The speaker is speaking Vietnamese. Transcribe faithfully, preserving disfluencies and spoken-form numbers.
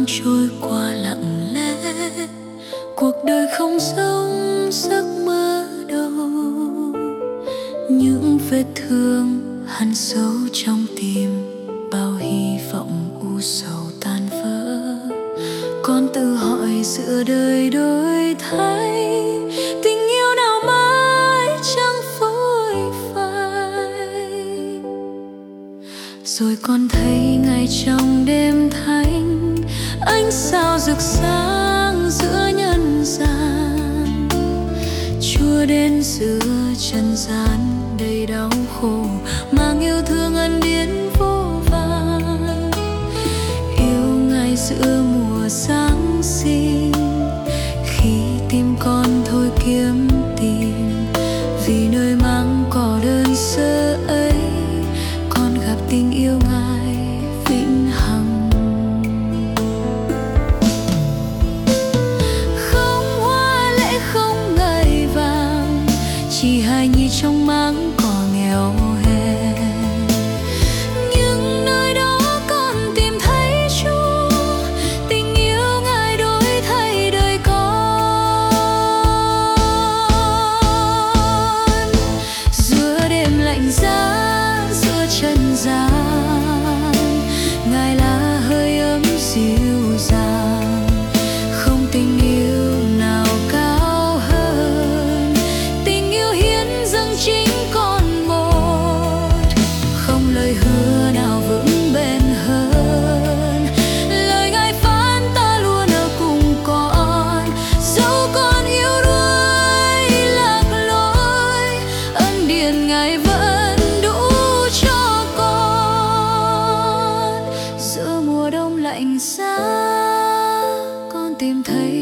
tháng trôi qua lặng lẽ, cuộc đời không giống giấc mơ đâu. Những vết thương hằn sâu trong tim, bao hy vọng u sầu tan vỡ. Con tự hỏi giữa đời đổi thay, tình yêu nào mãi chẳng phôi phai. Rồi con thấy ngày trong đêm thanh, ánh sao rực sáng giữa nhân gian. Chúa đến giữa trần gian đầy đau khổ, mang yêu thương ân điển vô vàn. Yêu Ngài giữa mùa Giáng sinh, khi tim con thôi kiếm tìm. Vì nơi mang cỏ đơn sơ ấy, con gặp tình yêu Ngài vĩnh hằng. Không hoa lệ không ngời vàng, chỉ hài nhi trong máng cỏ nghèo hèn. Nhưng nơi đó con tìm thấy Chúa, tình yêu Ngài đổi thay đời con. Giữa đêm lạnh giá, giữa trần gian, Ngài là hơi ấm dịu dàng. Không tình yêu nào cao hơn, tình yêu hiến dâng chính con một. Không lời hứa nào vững bền hơn, lời Ngài phán ta luôn ở cùng con. Dẫu con yếu đuối lạc lối, ân điển Ngài vẫn đủ cho con. Giữa mùa đông lạnh giá, con tìm thấy